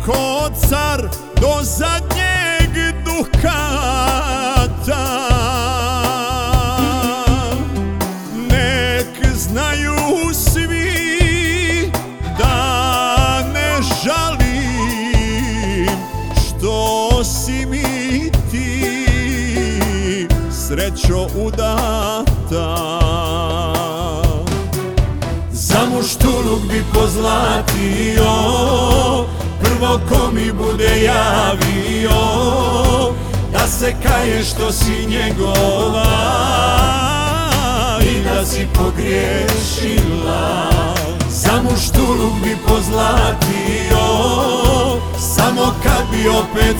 ko car do zadnjeg dukata. Nek znaju svi da ne žalim što si mi ti srećo udata. Za muštuluk bi pozlatio prvo ko mi bude javio da se kaje što si njegova i da si pogriješila. Za muštuluk bi pozlatio samo kad bi opet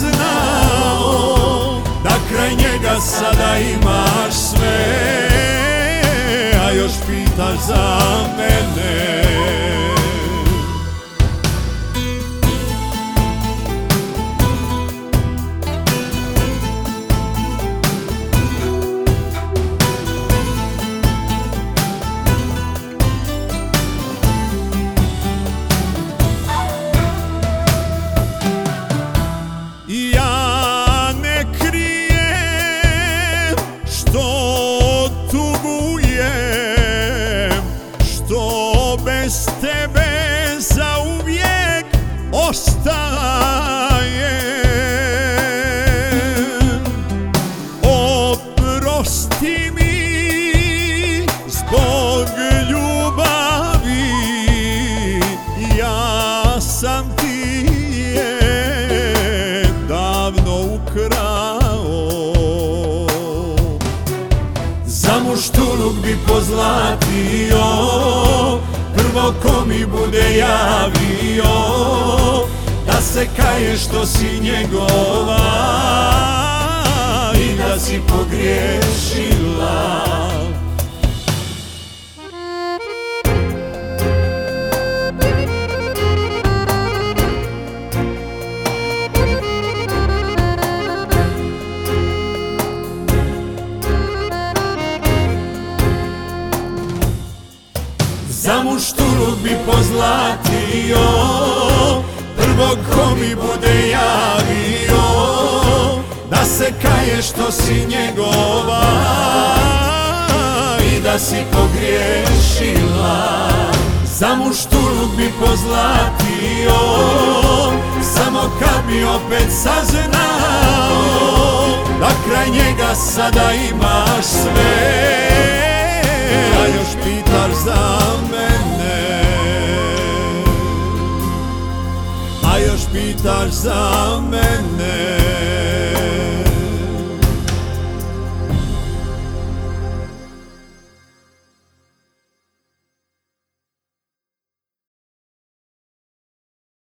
saznao da kraj njega sada imaš sve, a još pitaš za mene. Ja ne krijem što tugujem, što bez tebe zauvijek ostajem. Oprosti mi zbog ljubavi, ja sam ti davno ukrao. Za muštuluk bi pozlatio prvo ko mi bude javio da se kaje što si njegova i da si pogriješila. Za muštuluk bi pozlatio prvog ko mi bude javio da se kaje što si njegova i da si pogriješila. Za muštuluk bi pozlatio samo kad bi opet saznao da kraj njega sada imaš sve, a još pitaš za mene, a još pitaš za mene.